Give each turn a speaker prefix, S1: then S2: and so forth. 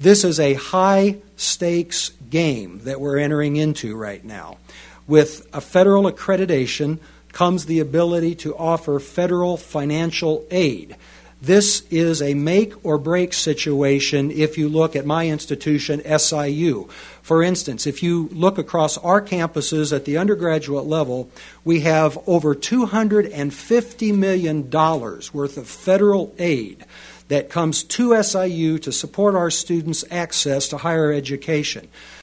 S1: This is a high-stakes game that we're entering into right now. With a federal accreditation comes the ability to offer federal financial aid. This is a make-or-break situation if you look at my institution, SIU. For instance, if you look across our campuses at the undergraduate level, we have over $250 million worth of federal aid that comes to SIU to support our students' access to higher education.